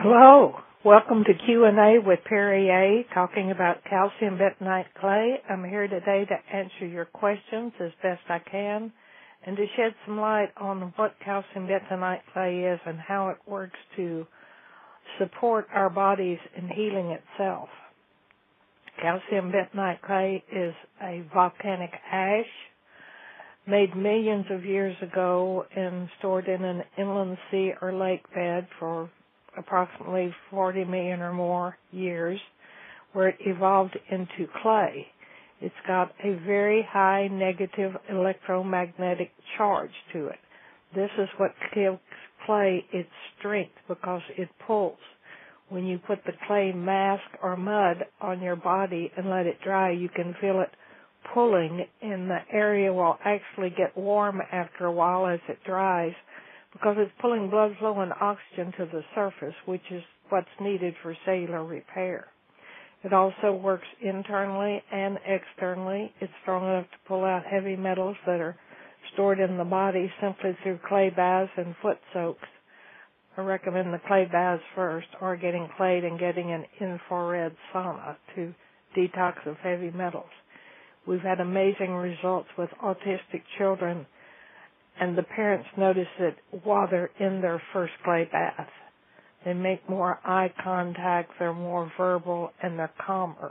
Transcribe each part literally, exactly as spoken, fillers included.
Hello. Welcome to Q and A with Perry A. talking about calcium bentonite clay. I'm here today to answer your questions as best I can and to shed some light on what calcium bentonite clay is and how it works to support our bodies in healing itself. Calcium bentonite clay is a volcanic ash made millions of years ago and stored in an inland sea or lake bed for approximately forty million or more years, where it evolved into clay. It's got a very high negative electromagnetic charge to it. This is what gives clay its strength because it pulls. When you put the clay mask or mud on your body and let it dry, you can feel it pulling, and the area will actually get warm after a while as it dries, because it's pulling blood flow and oxygen to the surface, which is what's needed for cellular repair. It also works internally and externally. It's strong enough to pull out heavy metals that are stored in the body simply through clay baths and foot soaks. I recommend the clay baths first, or getting clayed and getting an infrared sauna to detox of heavy metals. We've had amazing results with autistic children, and the parents notice it while they're in their first clay bath. They make more eye contact, they're more verbal, and they're calmer.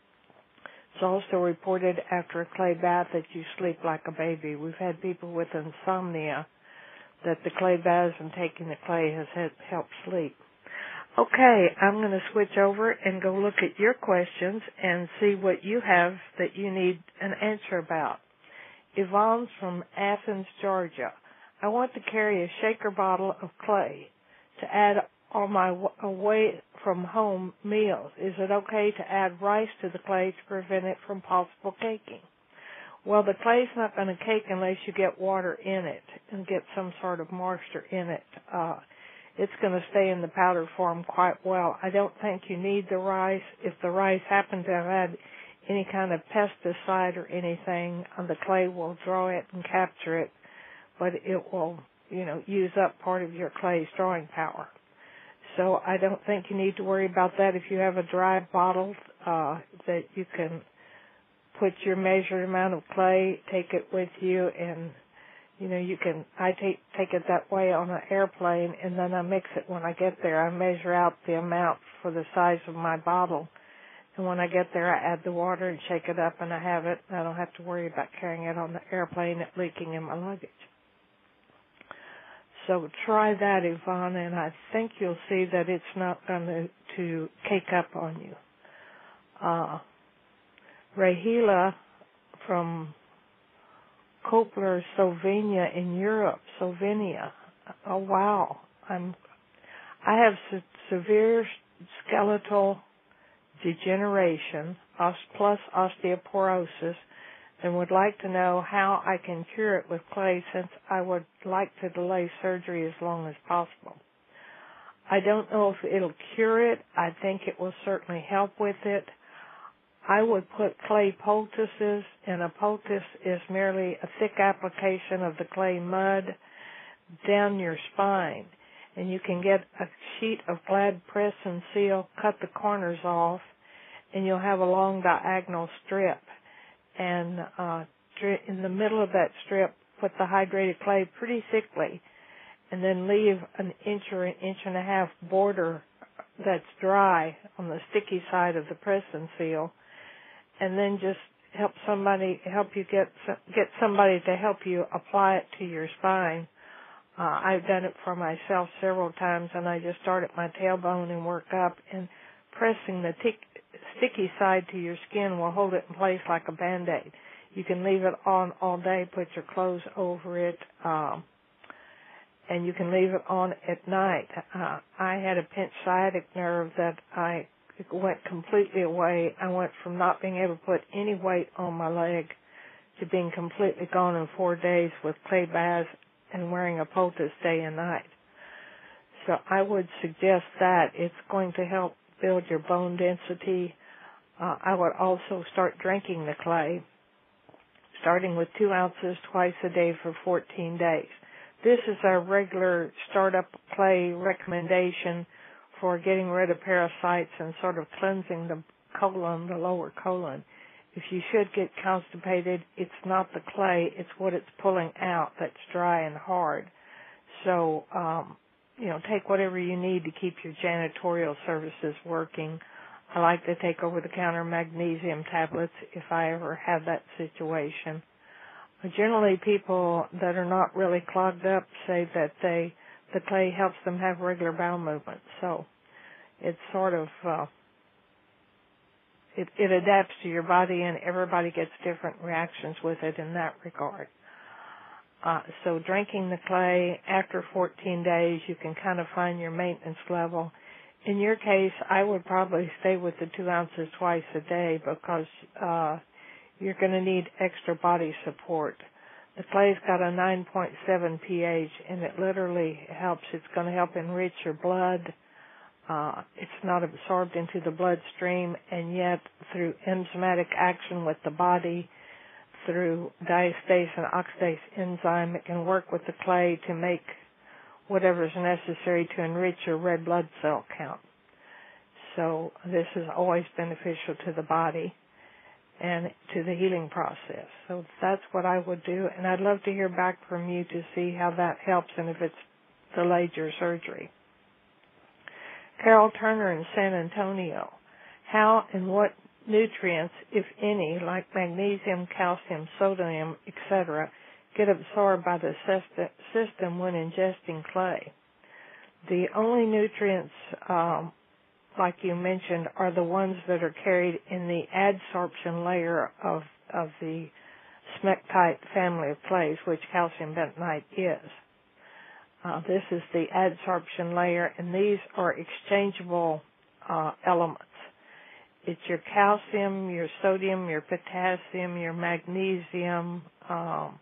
It's also reported after a clay bath that you sleep like a baby. We've had people with insomnia that the clay baths and taking the clay has helped sleep. Okay, I'm going to switch over and go look at your questions and see what you have that you need an answer about. Yvonne's from Athens, Georgia. I want to carry a shaker bottle of clay to add on my away from home meals. Is it okay to add rice to the clay to prevent it from possible caking? Well, the clay's not going to cake unless you get water in it and get some sort of moisture in it. Uh, it's going to stay in the powder form quite well. I don't think you need the rice. If the rice happens to have had any kind of pesticide or anything, the clay will draw it and capture it, but it will, you know, use up part of your clay's drawing power. So I don't think you need to worry about that. If you have a dry bottle uh, that you can put your measured amount of clay, take it with you, and, you know, you can, I take, take it that way on an airplane, and then I mix it when I get there. I measure out the amount for the size of my bottle. And when I get there, I add the water and shake it up, and I have it. I don't have to worry about carrying it on the airplane and leaking in my luggage. So try that, Yvonne, and I think you'll see that it's not going to, to cake up on you. Uh, Rahila from Kopler, Slovenia in Europe, Slovenia. Oh, wow. I'm, I have se- severe skeletal degeneration plus osteoporosis, and would like to know how I can cure it with clay, since I would like to delay surgery as long as possible. I don't know if it'll cure it. I think it will certainly help with it. I would put clay poultices, and a poultice is merely a thick application of the clay mud down your spine. And you can get a sheet of Glad press and seal, cut the corners off, and you'll have a long diagonal strip. And uh, in the middle of that strip, put the hydrated clay pretty thickly, and then leave an inch or an inch and a half border that's dry on the sticky side of the press and seal, and then just help somebody help you get get somebody to help you apply it to your spine. Uh, I've done it for myself several times, and I just start at my tailbone and work up, and pressing the tick, sticky side to your skin will hold it in place like a Band-Aid. You can leave it on all day, put your clothes over it, um, and you can leave it on at night. Uh, I had a pinched sciatic nerve that I it went completely away. I went from not being able to put any weight on my leg to being completely gone in four days with clay baths and wearing a poultice day and night. So I would suggest that. It's going to help build your bone density. Uh, I would also start drinking the clay, starting with two ounces twice a day for fourteen days. This is our regular startup clay recommendation for getting rid of parasites and sort of cleansing the colon, the lower colon. If you should get constipated, it's not the clay, it's what it's pulling out that's dry and hard. So, um, you know, take whatever you need to keep your janitorial services working. I like to take over-the-counter magnesium tablets if I ever have that situation. Generally, people that are not really clogged up say that they the clay helps them have regular bowel movements. So it's sort of uh, it, it adapts to your body, and everybody gets different reactions with it in that regard. Uh, so drinking the clay after fourteen days, you can kind of find your maintenance level. In your case, I would probably stay with the two ounces twice a day because uh, you're going to need extra body support. The clay's got a nine point seven pH, and it literally helps. It's going to help enrich your blood. Uh, it's not absorbed into the bloodstream, and yet through enzymatic action with the body, through diastase and oxidase enzyme, it can work with the clay to make whatever is necessary to enrich your red blood cell count. So this is always beneficial to the body and to the healing process. So that's what I would do, and I'd love to hear back from you to see how that helps and if it's delayed your surgery. Carol Turner in San Antonio. How and what nutrients, if any, like magnesium, calcium, sodium, et cetera, get absorbed by the system when ingesting clay? The only nutrients, um, like you mentioned, are the ones that are carried in the adsorption layer of, of the smectite family of clays, which calcium bentonite is. Uh, this is the adsorption layer, and these are exchangeable uh, elements. It's your calcium, your sodium, your potassium, your magnesium, um,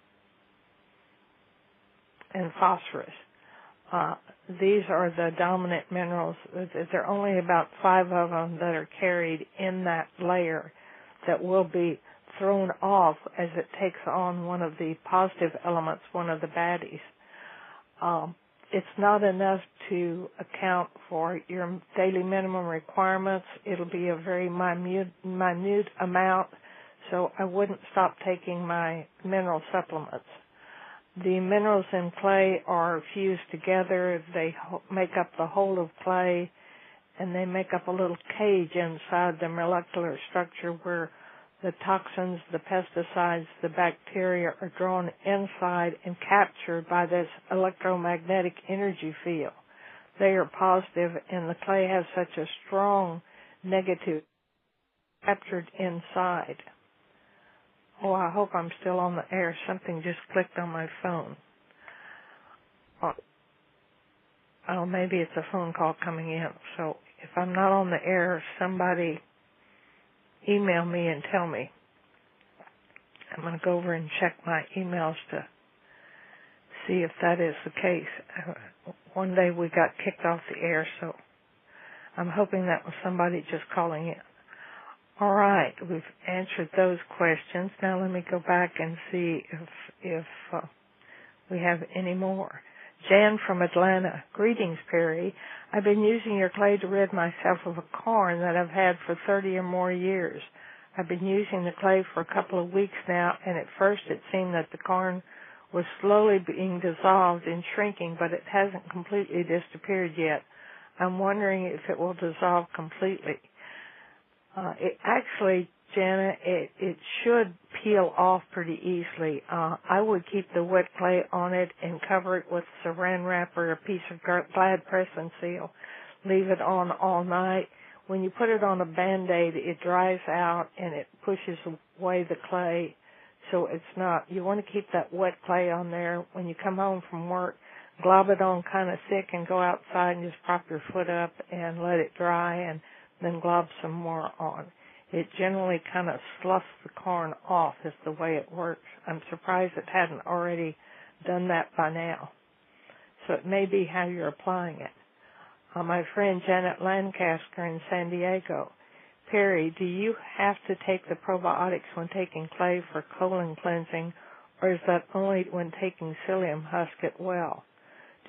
and phosphorus. Uh, these are the dominant minerals. There are only about five of them that are carried in that layer that will be thrown off as it takes on one of the positive elements, one of the baddies. Um, it's not enough to account for your daily minimum requirements. It'll be a very minute, minute amount, so I wouldn't stop taking my mineral supplements. The minerals in clay are fused together. They make up the whole of clay, and they make up a little cage inside the molecular structure where the toxins, the pesticides, the bacteria are drawn inside and captured by this electromagnetic energy field. They are positive, and the clay has such a strong negative captured inside. Oh, I hope I'm still on the air. Something just clicked on my phone. Oh, oh, maybe it's a phone call coming in. So if I'm not on the air, somebody email me and tell me. I'm going to go over and check my emails to see if that is the case. One day we got kicked off the air, so I'm hoping that was somebody just calling in. All right, we've answered those questions. Now let me go back and see if if uh, we have any more. Jan from Atlanta. Greetings, Perry. I've been using your clay to rid myself of a corn that I've had for thirty or more years. I've been using the clay for a couple of weeks now, and at first it seemed that the corn was slowly being dissolved and shrinking, but it hasn't completely disappeared yet. I'm wondering if it will dissolve completely. Uh, it actually, Janet, it, it should peel off pretty easily. Uh, I would keep the wet clay on it and cover it with saran wrap or a piece of Glad press and seal. Leave it on all night. When you put it on a Band-Aid, it dries out and it pushes away the clay. So it's not, you want to keep that wet clay on there. When you come home from work, glob it on kind of thick and go outside and just prop your foot up and let it dry, and then glob some more on. It generally kind of sloughs the corn off is the way it works. I'm surprised it hadn't already done that by now. So it may be how you're applying it. Uh, my friend Janet Lancaster in San Diego. Perry, do you have to take the probiotics when taking clay for colon cleansing, or is that only when taking psyllium husk it well?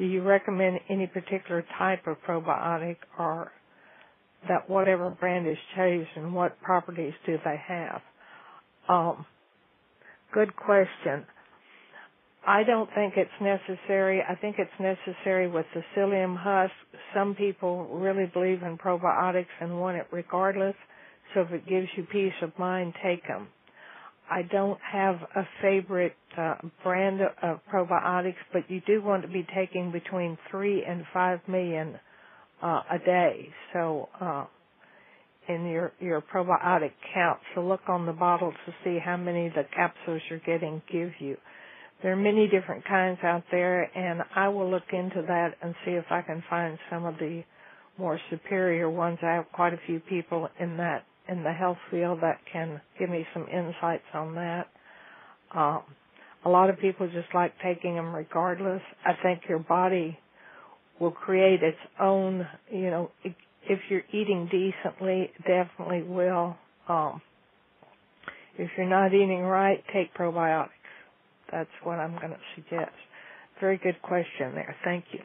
Do you recommend any particular type of probiotic, or that whatever brand is chosen, what properties do they have? Um, good question. I don't think it's necessary. I think it's necessary with the psyllium husk. Some people really believe in probiotics and want it regardless, so if it gives you peace of mind, take them. I don't have a favorite uh, brand of probiotics, but you do want to be taking between three and five million uh, a day. So uh, in your your probiotic count, so look on the bottle to see how many the capsules you're getting give you. There are many different kinds out there, and I will look into that and see if I can find some of the more superior ones. I have quite a few people in that in the health field that can give me some insights on that. Um, a lot of people just like taking them regardless. I think your body will create its own, you know, if you're eating decently, it definitely will. Um, if you're not eating right, take probiotics. That's what I'm going to suggest. Very good question there. Thank you.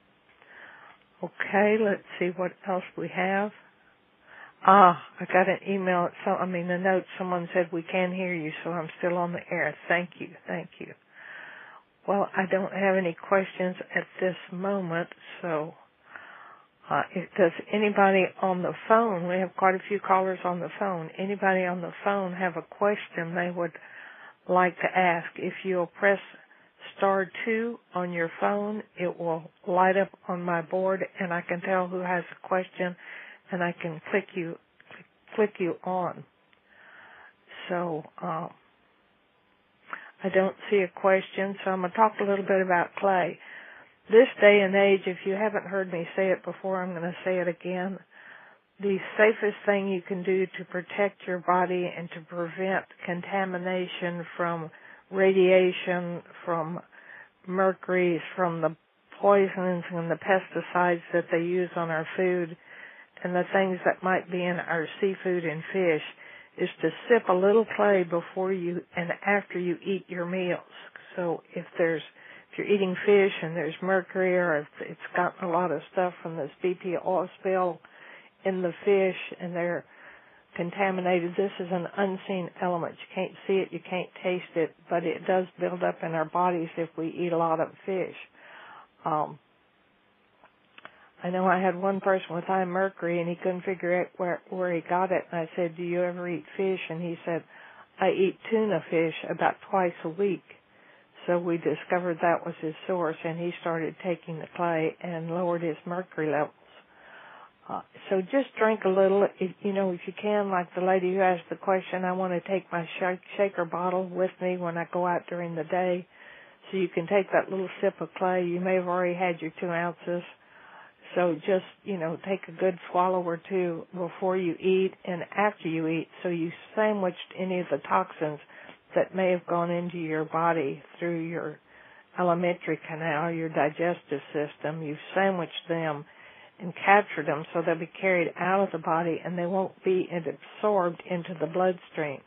Okay, let's see what else we have. Ah, I got an email. So I mean, a note. Someone said we can hear you, so I'm still on the air. Thank you. Thank you. Well, I don't have any questions at this moment, so uh, if, does anybody on the phone, we have quite a few callers on the phone, anybody on the phone have a question they would like to ask? If you'll press star two on your phone, it will light up on my board, and I can tell who has a question, and I can click you click you on. So um, I don't see a question, so I'm going to talk a little bit about clay. This day and age, if you haven't heard me say it before, I'm going to say it again. The safest thing you can do to protect your body and to prevent contamination from radiation, from mercury, from the poisons and the pesticides that they use on our food, and the things that might be in our seafood and fish, is to sip a little clay before you and after you eat your meals. So if there's if you're eating fish and there's mercury, or if it's gotten a lot of stuff from this B P oil spill in the fish and they're contaminated, this is an unseen element. You can't see it, you can't taste it, but it does build up in our bodies if we eat a lot of fish. Um, I know I had one person with high mercury, and he couldn't figure out where, where he got it. And I said, do you ever eat fish? And he said, I eat tuna fish about twice a week. So we discovered that was his source, and he started taking the clay and lowered his mercury levels. Uh, so just drink a little, if, you know, if you can, like the lady who asked the question, I want to take my shake, shaker bottle with me when I go out during the day. So you can take that little sip of clay. You may have already had your two ounces. So just, you know, take a good swallow or two before you eat and after you eat, so you sandwiched any of the toxins that may have gone into your body through your alimentary canal, your digestive system. You've sandwiched them and captured them so they'll be carried out of the body and they won't be absorbed into the bloodstream.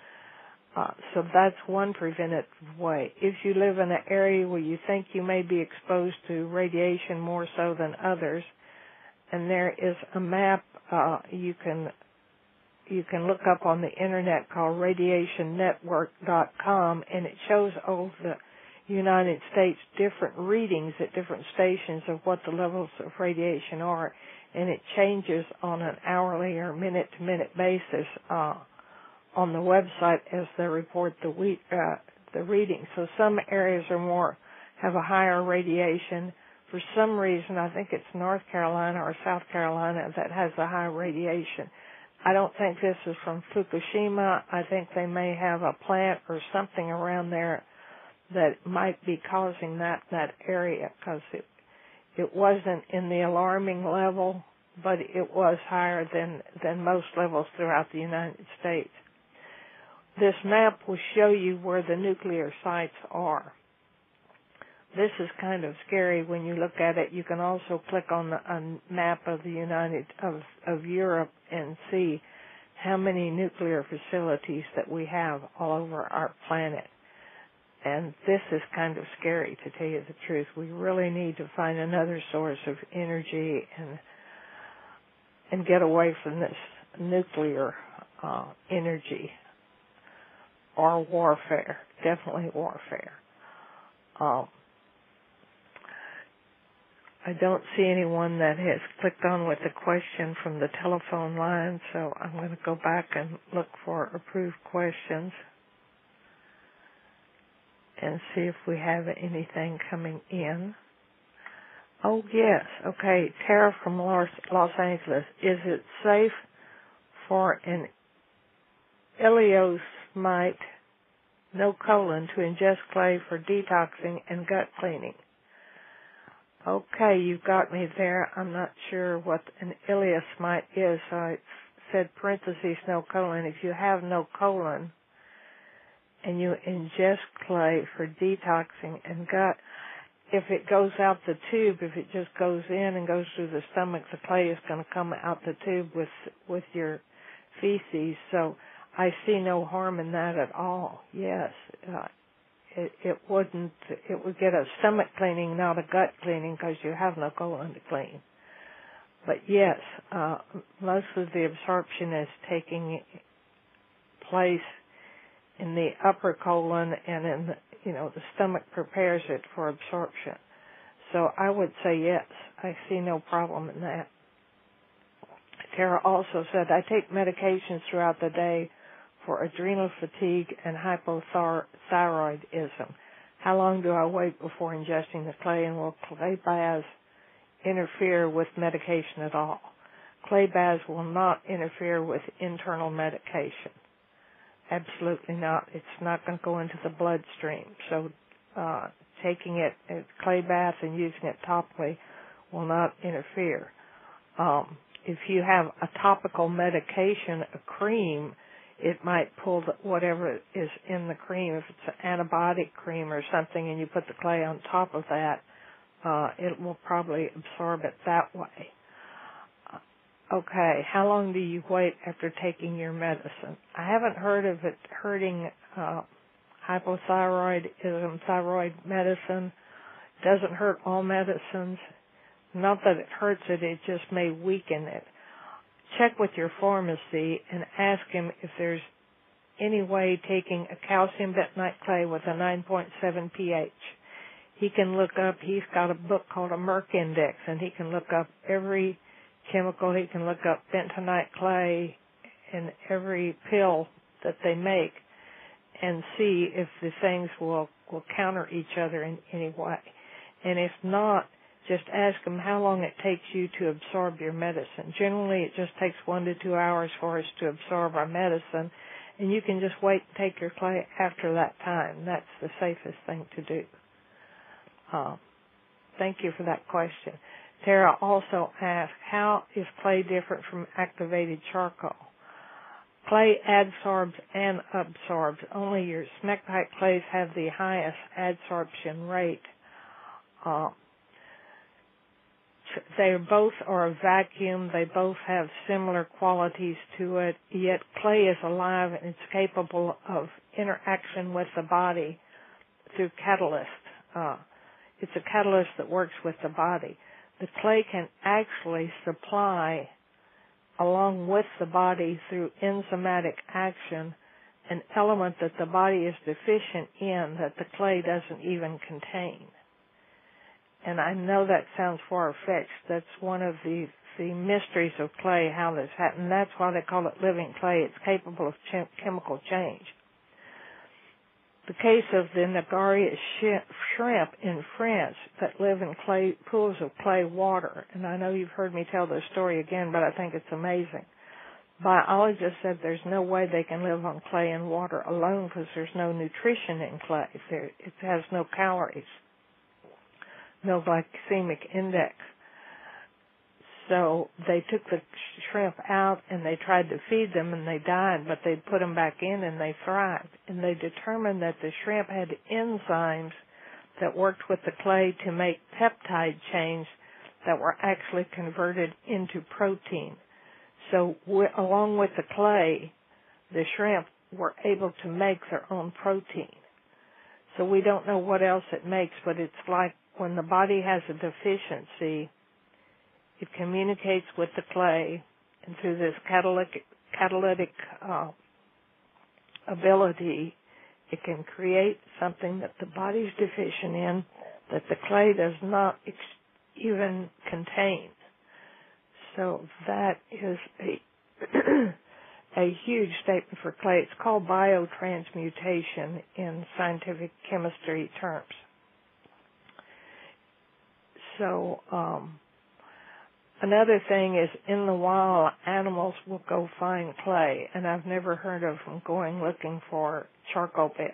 Uh, so that's one preventative way. If you live in an area where you think you may be exposed to radiation more so than others, and there is a map uh, you can you can look up on the internet called radiation network dot com, and it shows all the United States different readings at different stations of what the levels of radiation are, and it changes on an hourly or minute-to-minute basis uh, on the website as they report the week, uh, the reading. So some areas are more, have a higher radiation. For some reason, I think it's North Carolina or South Carolina that has a high radiation. I don't think this is from Fukushima. I think they may have a plant or something around there that might be causing that that area, because it it wasn't in the alarming level, but it was higher than than most levels throughout the United States. This map will show you where the nuclear sites are. This is kind of scary when you look at it. You can also click on the a map of the United of of Europe and see how many nuclear facilities that we have all over our planet. And this is kind of scary, to tell you the truth. We really need to find another source of energy and and get away from this nuclear uh, energy or warfare. Definitely warfare. Um, I don't see anyone that has clicked on with a question from the telephone line, so I'm going to go back and look for approved questions and see if we have anything coming in. Oh, yes. Okay. Tara from Los, Los Angeles. Is it safe for an ileosmite, no colon, to ingest clay for detoxing and gut cleaning? Okay, you've got me there. I'm not sure what an ileosmite is, so I said parentheses, no colon. If you have no colon and you ingest clay for detoxing and gut, if it goes out the tube, if it just goes in and goes through the stomach, the clay is going to come out the tube with with your feces. So I see no harm in that at all. Yes, uh, it, it wouldn't. It would get a stomach cleaning, not a gut cleaning, because you have no colon to clean. But yes, uh, most of the absorption is taking place in the upper colon, and in the, you know, the stomach prepares it for absorption. So I would say yes. I see no problem in that. Tara also said, I take medications throughout the day for adrenal fatigue and hypothyroidism. How long do I wait before ingesting the clay, and will clay baths interfere with medication at all? Clay baths will not interfere with internal medication. Absolutely not. It's not going to go into the bloodstream. So uh, taking it as clay bath and using it topically will not interfere. Um, if you have a topical medication, a cream, it might pull the, whatever is in the cream. If it's an antibiotic cream or something and you put the clay on top of that, uh, it will probably absorb it that way. Okay, how long do you wait after taking your medicine? I haven't heard of it hurting uh, hypothyroidism, thyroid medicine. It doesn't hurt all medicines. Not that it hurts it, it just may weaken it. Check with your pharmacy and ask him if there's any way taking a calcium bentonite clay with a nine point seven pH. He can look up, he's got a book called a Merck Index, and he can look up every chemical. He can look up bentonite clay in every pill that they make and see if the things will, will counter each other in any way. And if not, just ask him how long it takes you to absorb your medicine. Generally, it just takes one to two hours for us to absorb our medicine, and you can just wait and take your clay after that time. That's the safest thing to do. Uh, thank you for that question. Tara also asked, how is clay different from activated charcoal? Clay adsorbs and absorbs. Only your smectite clays have the highest adsorption rate. Uh, they both are a vacuum. They both have similar qualities to it, yet clay is alive and it's capable of interaction with the body through catalyst. Uh, it's a catalyst that works with the body. The clay can actually supply, along with the body through enzymatic action, an element that the body is deficient in that the clay doesn't even contain. And I know that sounds far-fetched. That's one of the, the mysteries of clay, how this happens. That's why they call it living clay. It's capable of ch- chemical change. The case of the Nagaria shrimp in France that live in clay pools of clay water, and I know you've heard me tell this story again, but I think it's amazing. Biologists said there's no way they can live on clay and water alone because there's no nutrition in clay. There, it has no calories, no glycemic index. So they took the shrimp out and they tried to feed them and they died, but they put them back in and they thrived. And they determined that the shrimp had enzymes that worked with the clay to make peptide chains that were actually converted into protein. So w- along with the clay, the shrimp were able to make their own protein. So we don't know what else it makes, but it's like when the body has a deficiency, it communicates with the clay, and through this catalytic, catalytic uh, ability, it can create something that the body's deficient in that the clay does not ex- even contain. So that is a a huge statement for clay. It's called biotransmutation in scientific chemistry terms. So um, another thing is, in the wild, animals will go find clay, and I've never heard of them going looking for charcoal beds.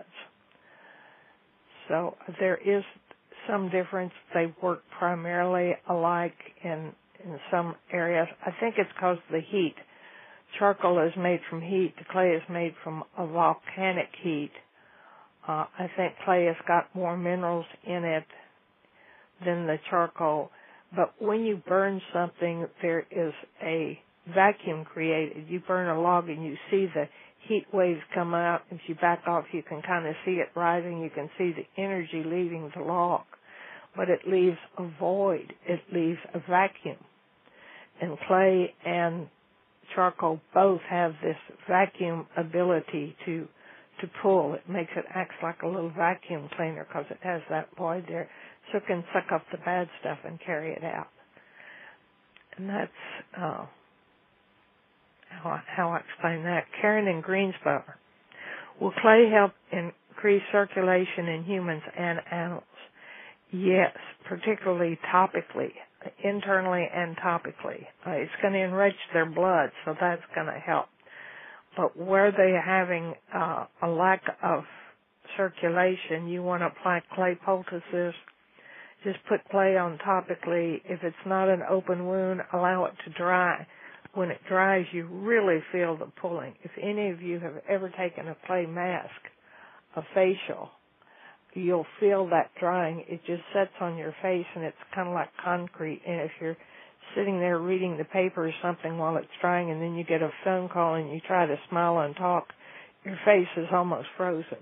So there is some difference. They work primarily alike in in some areas. I think it's because of the heat. Charcoal is made from heat. The clay is made from a volcanic heat. Uh, I think clay has got more minerals in it than the charcoal. But when you burn something, there is a vacuum created. You burn a log and you see the heat waves come out. If you back off, you can kind of see it rising. You can see the energy leaving the log. But it leaves a void. It leaves a vacuum. And clay and charcoal both have this vacuum ability to to pull. It makes it act like a little vacuum cleaner because it has that void there, so it can suck up the bad stuff and carry it out. And that's uh, how, I, how I explain that. Karen in Greensboro. Will clay help increase circulation in humans and animals? Yes, particularly topically, internally and topically. Uh, it's going to enrich their blood, so that's going to help. But where they're having uh, a lack of circulation, you want to apply clay poultices. Just put clay on topically. If it's not an open wound, allow it to dry. When it dries, you really feel the pulling. If any of you have ever taken a clay mask, a facial, you'll feel that drying. It just sets on your face, and it's kind of like concrete. And if you're sitting there reading the paper or something while it's drying, and then you get a phone call and you try to smile and talk, your face is almost frozen.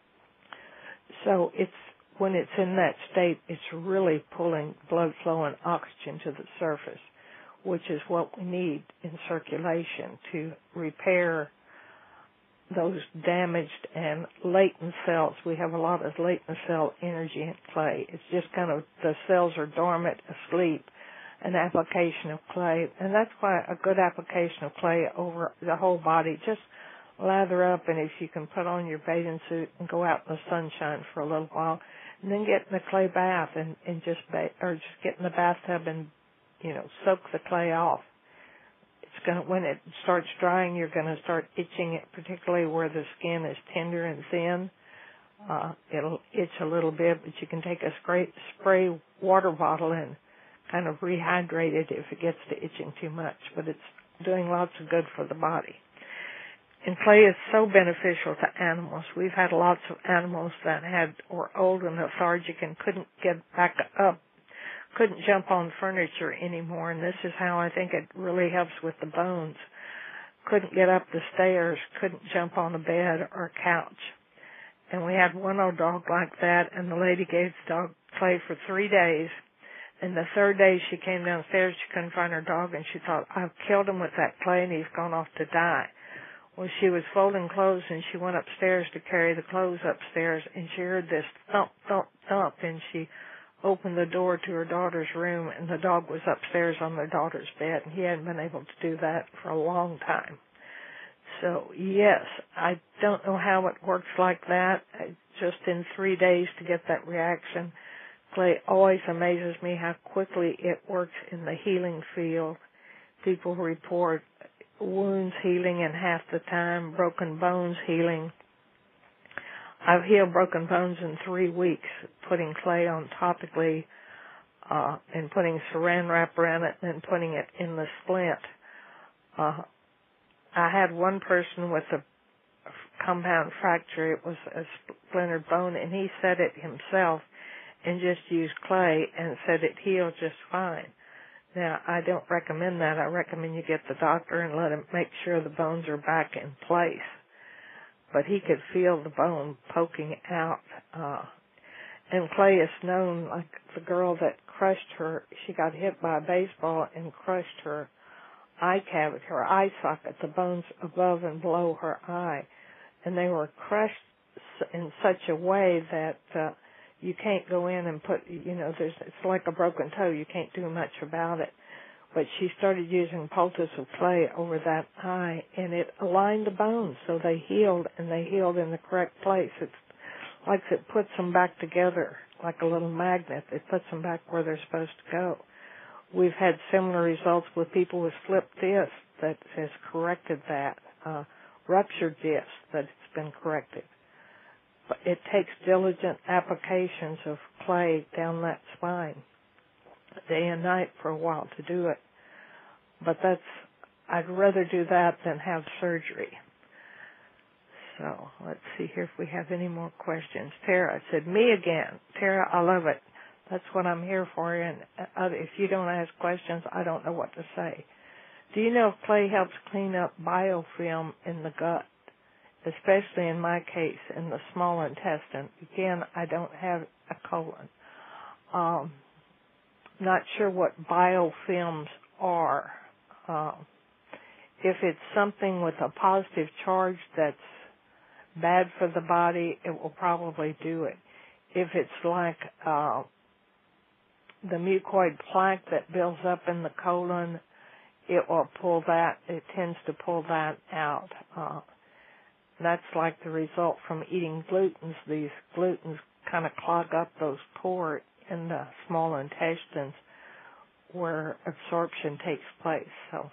So it's when it's in that state, it's really pulling blood flow and oxygen to the surface, which is what we need in circulation to repair those damaged and latent cells. We have a lot of latent cell energy in clay. It's just kind of, the cells are dormant, asleep. An application of clay, and that's why a good application of clay over the whole body. Just lather up, and if you can put on your bathing suit and go out in the sunshine for a little while, and then get in the clay bath and, and just ba- or just get in the bathtub and, you know, soak the clay off. It's gonna, when it starts drying, you're going to start itching it, particularly where the skin is tender and thin. Uh, it'll itch a little bit, but you can take a spray, spray water bottle and kind of rehydrate it if it gets to itching too much. But it's doing lots of good for the body. And clay is so beneficial to animals. We've had lots of animals that had were old and lethargic and couldn't get back up, couldn't jump on furniture anymore. And this is how I think it really helps with the bones. Couldn't get up the stairs, couldn't jump on a bed or a couch. And we had one old dog like that, and the lady gave the dog clay for three days. And the third day she came downstairs, she couldn't find her dog, and she thought, I've killed him with that clay and he's gone off to die. Well, she was folding clothes, and she went upstairs to carry the clothes upstairs, and she heard this thump, thump, thump, and she opened the door to her daughter's room, and the dog was upstairs on their daughter's bed, and he hadn't been able to do that for a long time. So, yes, I don't know how it works like that, just in three days to get that reaction. Clay always amazes me how quickly it works in the healing field. People report wounds healing in half the time, broken bones healing. I've healed broken bones in three weeks, putting clay on topically uh, and putting saran wrap around it and then putting it in the splint. Uh, I had one person with a compound fracture. It was a splintered bone, and he said it himself and just used clay and said it healed just fine. Now, I don't recommend that. I recommend you get the doctor and let him make sure the bones are back in place. but he could feel the bone poking out. Uh, and Clay is known, like the girl that crushed her, she got hit by a baseball and crushed her eye cavity, her eye socket, the bones above and below her eye. And they were crushed in such a way that uh, you can't go in and put, you know, there's it's like a broken toe. You can't do much about it. But she started using poultice of clay over that eye, and it aligned the bones, so they healed, and they healed in the correct place. It's like it puts them back together, like a little magnet. It puts them back where they're supposed to go. We've had similar results with people with slipped discs that has corrected that, uh, ruptured discs that it's been corrected. But it takes diligent applications of clay down that spine, day and night for a while to do it. But that's, I'd rather do that than have surgery. So let's see here if we have any more questions. Tara said, me again. Tara, I love it. That's what I'm here for. And if you don't ask questions, I don't know what to say. Do you know if clay helps clean up biofilm in the gut, especially in my case, in the small intestine? Again, I don't have a colon. Um, not sure what biofilms are. Uh, if it's something with a positive charge that's bad for the body, it will probably do it. If it's like uh, the mucoid plaque that builds up in the colon, it will pull that, it tends to pull that out. Uh, that's like the result from eating glutens. These glutens kind of clog up those pores in the small intestines where absorption takes place. So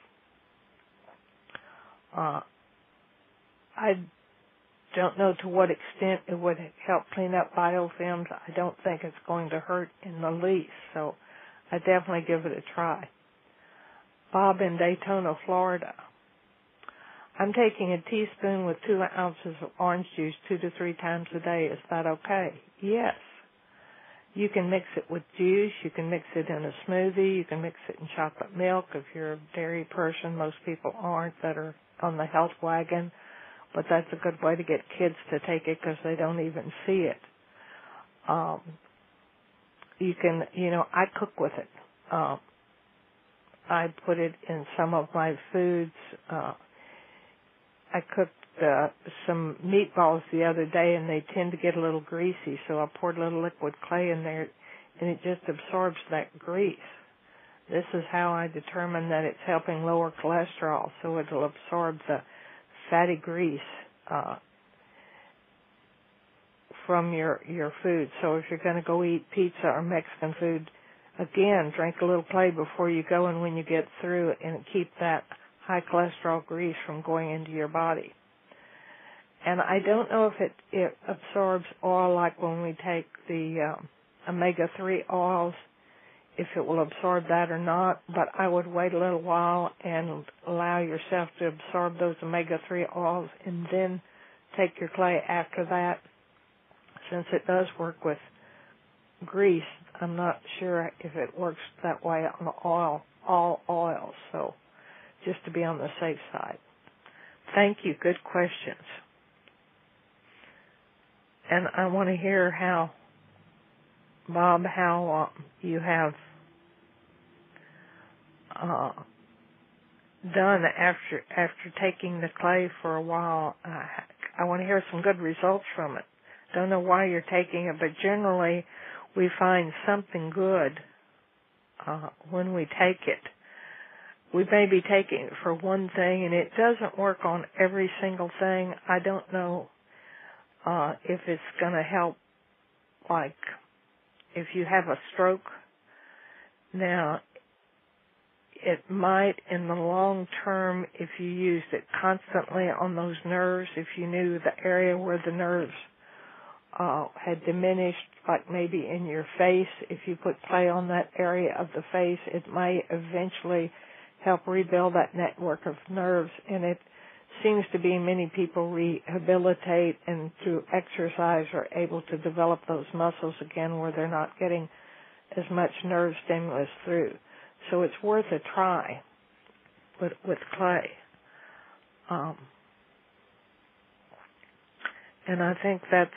uh, I don't know to what extent it would help clean up biofilms. I don't think it's going to hurt in the least, so I definitely give it a try. Bob in Daytona, Florida. I'm taking a teaspoon with two ounces of orange juice two to three times a day. Is that okay? Yes. You can mix it with juice. You can mix it in a smoothie. You can mix it in chocolate milk if you're a dairy person. Most people aren't that are on the health wagon. But that's a good way to get kids to take it because they don't even see it. Um, you can, you know, I cook with it. Um, I put it in some of my foods. Uh, I cooked uh, some meatballs the other day, and they tend to get a little greasy, so I poured a little liquid clay in there, and it just absorbs that grease. This is how I determine that it's helping lower cholesterol, so it'll absorb the fatty grease uh, from your, your food. So if you're going to go eat pizza or Mexican food, again, drink a little clay before you go and when you get through, and keep that high cholesterol grease from going into your body. And I don't know if it, it absorbs oil like when we take the um, omega three oils, if it will absorb that or not, but I would wait a little while and allow yourself to absorb those omega three oils and then take your clay after that. Since it does work with grease, I'm not sure if it works that way on the oil, all oils, so just to be on the safe side. Thank you. Good questions. And I want to hear how, Bob, how uh, you have uh, done after after taking the clay for a while. Uh, I want to hear some good results from it. Don't know why you're taking it, but generally we find something good uh, when we take it. We may be taking it for one thing, and it doesn't work on every single thing. I don't know uh, if it's going to help, like, if you have a stroke. Now, it might in the long term if you used it constantly on those nerves, if you knew the area where the nerves uh, had diminished, like maybe in your face, if you put clay on that area of the face, it may eventually help rebuild that network of nerves. And it seems to be many people rehabilitate and through exercise are able to develop those muscles again where they're not getting as much nerve stimulus through. So it's worth a try with, with clay. Um, And I think that's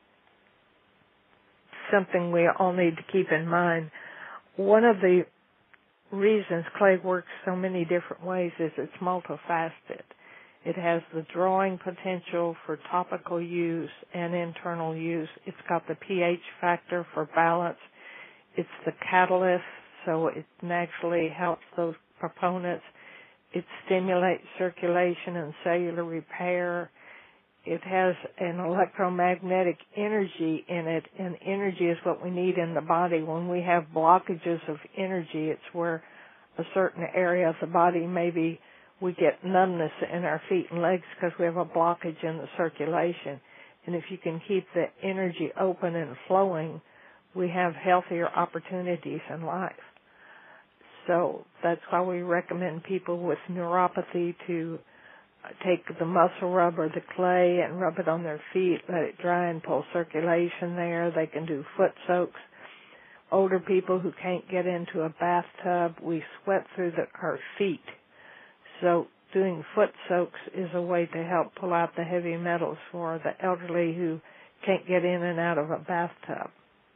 something we all need to keep in mind. One of the reasons clay works so many different ways is it's multifaceted. It has the drawing potential for topical use and internal use. It's got the pH factor for balance. It's the catalyst, so it naturally helps those proponents. It stimulates circulation and cellular repair. It has an electromagnetic energy in it, and energy is what we need in the body. When we have blockages of energy, it's where a certain area of the body, maybe we get numbness in our feet and legs because we have a blockage in the circulation. And if you can keep the energy open and flowing, we have healthier opportunities in life. So that's why we recommend people with neuropathy to take the muscle rub or the clay and rub it on their feet, let it dry and pull circulation there. They can do foot soaks. Older people who can't get into a bathtub, we sweat through the, our feet. So doing foot soaks is a way to help pull out the heavy metals for the elderly who can't get in and out of a bathtub.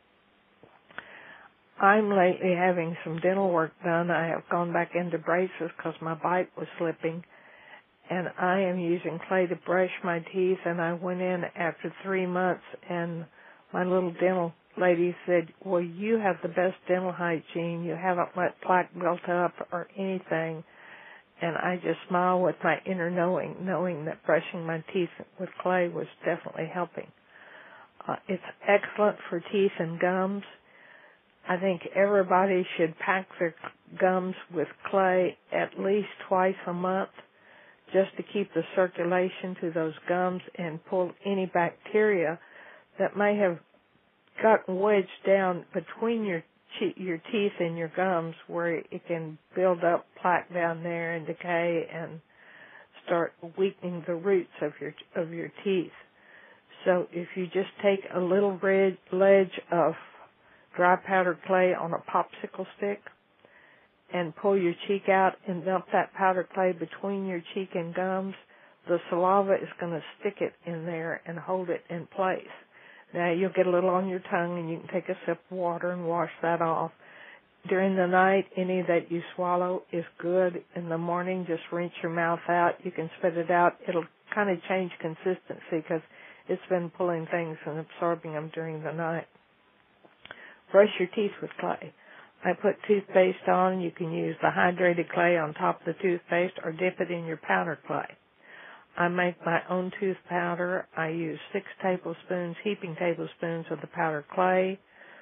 I'm lately having some dental work done. I have gone back into braces because my bite was slipping, and I am using clay to brush my teeth, and I went in after three months, and my little dental lady said, well, you have the best dental hygiene. You haven't let plaque build up or anything. And I just smile with my inner knowing, knowing that brushing my teeth with clay was definitely helping. Uh, it's excellent for teeth and gums. I think everybody should pack their gums with clay at least twice a month just to keep the circulation to those gums and pull any bacteria that may have gotten wedged down between your your teeth and your gums, where it can build up plaque down there and decay and start weakening the roots of your of your teeth. So if you just take a little red ledge of dry powdered clay on a popsicle stick and pull your cheek out and dump that powdered clay between your cheek and gums, the saliva is going to stick it in there and hold it in place. Now, you'll get a little on your tongue, and you can take a sip of water and wash that off. During the night, any that you swallow is good. In the morning, just rinse your mouth out. You can spit it out. It'll kind of change consistency because it's been pulling things and absorbing them during the night. Brush your teeth with clay. I put toothpaste on. You can use the hydrated clay on top of the toothpaste or dip it in your powdered clay. I make my own tooth powder. I use six tablespoons, heaping tablespoons of the powdered clay,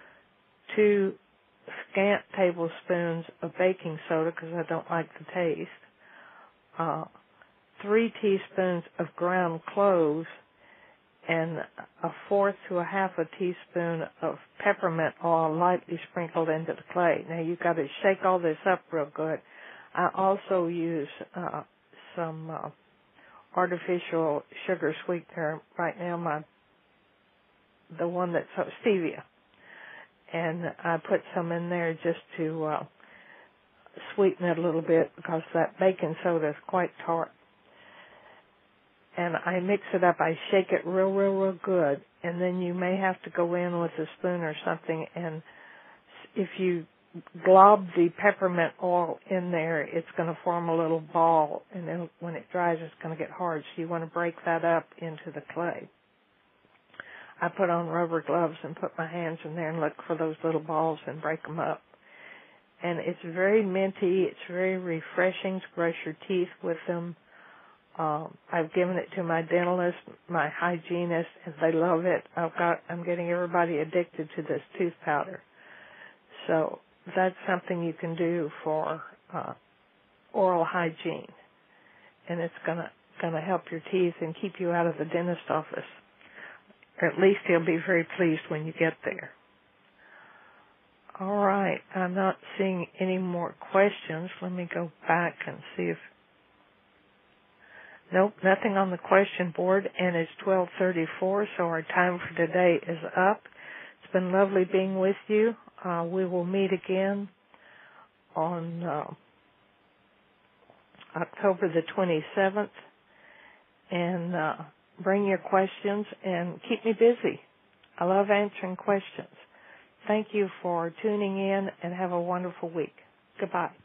two scant tablespoons of baking soda because I don't like the taste, uh, three teaspoons of ground cloves, and a fourth to a half a teaspoon of peppermint oil lightly sprinkled into the clay. Now you've got to shake all this up real good. I also use uh, some uh, artificial sugar sweetener right now, my the one that's uh, stevia, and I put some in there just to uh, sweeten it a little bit because that baking soda is quite tart. And I mix it up. I shake it real, real, real good, and then you may have to go in with a spoon or something, and if you glob the peppermint oil in there, it's going to form a little ball, and then when it dries, it's going to get hard, so you want to break that up into the clay. I put on rubber gloves and put my hands in there and look for those little balls and break them up. And it's very minty. It's very refreshing to brush your teeth with them. Um, I've given it to my dentalist, my hygienist, and they love it. I've got, I'm getting everybody addicted to this tooth powder. So that's something you can do for uh, oral hygiene, and it's gonna gonna help your teeth and keep you out of the dentist office. Or at least he'll be very pleased when you get there. All right, I'm not seeing any more questions. Let me go back and see if. Nope, nothing on the question board, and it's twelve thirty-four, so our time for today is up. It's been lovely being with you. Uh, we will meet again on uh, October the twenty-seventh, and uh, bring your questions and keep me busy. I love answering questions. Thank you for tuning in and have a wonderful week. Goodbye.